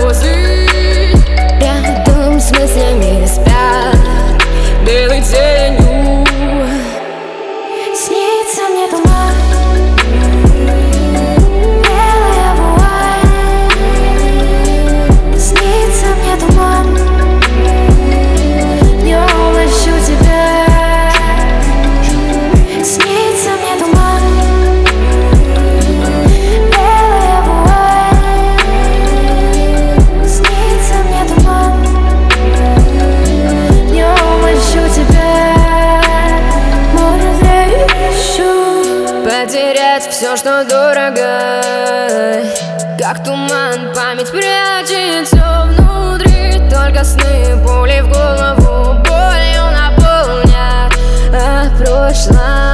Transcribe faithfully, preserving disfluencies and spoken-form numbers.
слезы рядом с мыслями спят белой тенью. Снится мне туман, белая вуаль. Снится мне туман, днем ищу тебя. Снится мне туман, белая вуаль. Снится мне туман, днем ищу тебя. Может, я ищу Потерять все, что дорого, как туман, память прячется внутри. Только сны, пули в голову болью наполнят, а прошлое